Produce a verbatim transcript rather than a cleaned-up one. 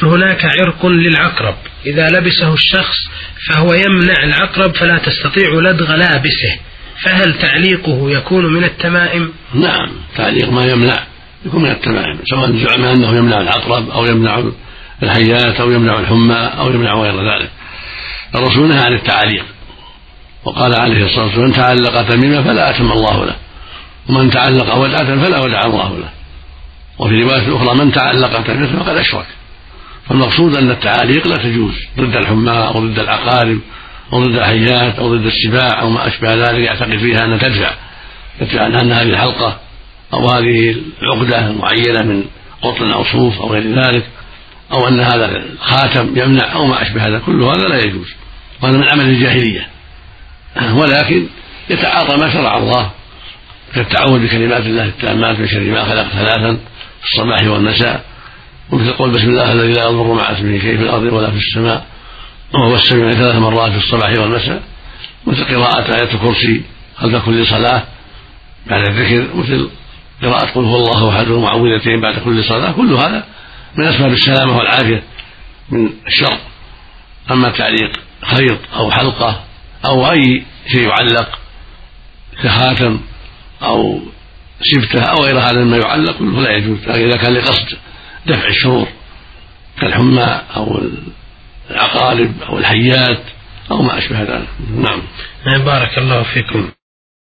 هناك عرق للعقرب إذا لبسه الشخص فهو يمنع العقرب فلا تستطيع لدغ لابسه، فهل تعليقه يكون من التمائم؟ نعم، تعليق ما يمنع يكون من التمائم، سواء زعم أنه يمنع العقرب أو يمنع الحيات أو يمنع الحمى أو يمنع غير ذلك. الرسول نهى عن التعليق، وقال عليه الصلاة والسلام: من تعلق تميمة فلا أتم الله له، ومن تعلق ودعة فلا ودع الله له. وفي رواية أخرى: من تعلق تميمة فقد أشرك. فالمقصود أن التعاليق لا تجوز ضد الحمى أو ضد العقارب أو ضد الحيات أو ضد السباع أو ما أشبه ذلك يعتقد فيها أن تدفع تدفع أن هذه الحلقة أو هذه العقدة معينة من قطن أو صوف أو غير ذلك، أو أن هذا الخاتم يمنع أو ما أشبه هذا، كل هذا لا يجوز، وهذا من عمل الجاهلية. ولكن يتعاطى ما شرع الله كالتعوذ بكلمات الله التامات من شر ما خلق ثلاثا في الصباح والمساء، ومثل قول بسم الله الذي لا يضر مع اسمه شيء في الأرض ولا في السماء وهو السميع ثلاث مرات في الصباح والمساء، مثل قراءة آية الكرسي خلف كل صلاة بعد الذكر، مثل قراءة قل هو الله أحد ومعوذتين بعد كل صلاة، كل هذا من أسباب السلامة والعافية من الشر. أما تعليق خيط أو حلقة أو أي شيء يعلق كخاتم أو سبتة أو غير هذا مما يعلق كله لا يجوز، إذا كان لقصد دفع الشرور كالحمى أو العقارب أو الحيات أو ما أشبه ذلك. نعم. بارك الله فيكم.